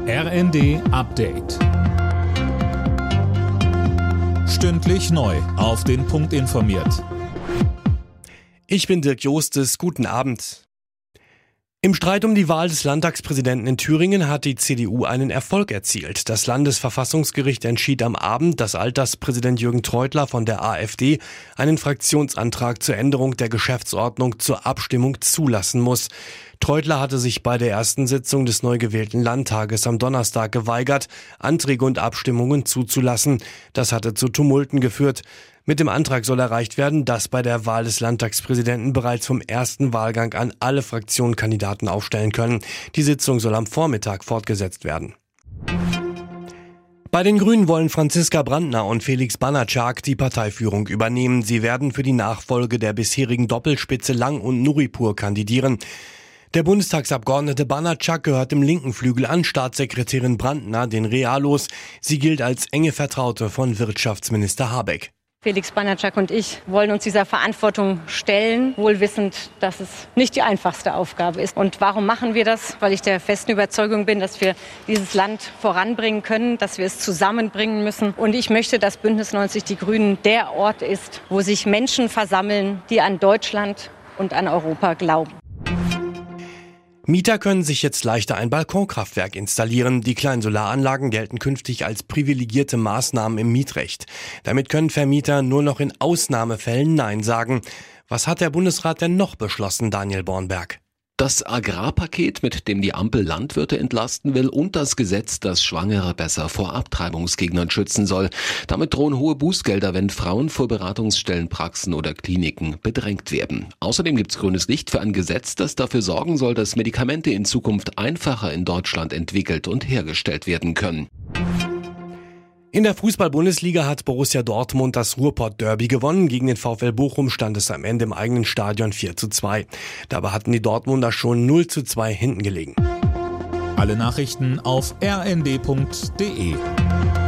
RND Update. Stündlich neu auf den Punkt informiert. Ich bin Dirk Jostes, guten Abend. Im Streit um die Wahl des Landtagspräsidenten in Thüringen hat die CDU einen Erfolg erzielt. Das Landesverfassungsgericht entschied am Abend, dass Alterspräsident Jürgen Treutler von der AfD einen Fraktionsantrag zur Änderung der Geschäftsordnung zur Abstimmung zulassen muss. Treutler hatte sich bei der ersten Sitzung des neu gewählten Landtages am Donnerstag geweigert, Anträge und Abstimmungen zuzulassen. Das hatte zu Tumulten geführt. Mit dem Antrag soll erreicht werden, dass bei der Wahl des Landtagspräsidenten bereits vom ersten Wahlgang an alle Fraktionen Kandidaten aufstellen können. Die Sitzung soll am Vormittag fortgesetzt werden. Bei den Grünen wollen Franziska Brandner und Felix Banatschak die Parteiführung übernehmen. Sie werden für die Nachfolge der bisherigen Doppelspitze Lang und Nuripur kandidieren. Der Bundestagsabgeordnete Banatschak gehört dem linken Flügel an, Staatssekretärin Brandner den Realos. Sie gilt als enge Vertraute von Wirtschaftsminister Habeck. Felix Banatschak und ich wollen uns dieser Verantwortung stellen, wohl wissend, dass es nicht die einfachste Aufgabe ist. Und warum machen wir das? Weil ich der festen Überzeugung bin, dass wir dieses Land voranbringen können, dass wir es zusammenbringen müssen. Und ich möchte, dass Bündnis 90 Die Grünen der Ort ist, wo sich Menschen versammeln, die an Deutschland und an Europa glauben. Mieter können sich jetzt leichter ein Balkonkraftwerk installieren. Die kleinen Solaranlagen gelten künftig als privilegierte Maßnahmen im Mietrecht. Damit können Vermieter nur noch in Ausnahmefällen Nein sagen. Was hat der Bundesrat denn noch beschlossen, Daniel Bornberg? Das Agrarpaket, mit dem die Ampel Landwirte entlasten will, und das Gesetz, das Schwangere besser vor Abtreibungsgegnern schützen soll. Damit drohen hohe Bußgelder, wenn Frauen vor Beratungsstellen, Praxen oder Kliniken bedrängt werden. Außerdem gibt's grünes Licht für ein Gesetz, das dafür sorgen soll, dass Medikamente in Zukunft einfacher in Deutschland entwickelt und hergestellt werden können. In der Fußball-Bundesliga hat Borussia Dortmund das Ruhrpott-Derby gewonnen. Gegen den VfL Bochum stand es am Ende im eigenen Stadion 4:2. Dabei hatten die Dortmunder schon 0:2 hinten gelegen. Alle Nachrichten auf rnd.de.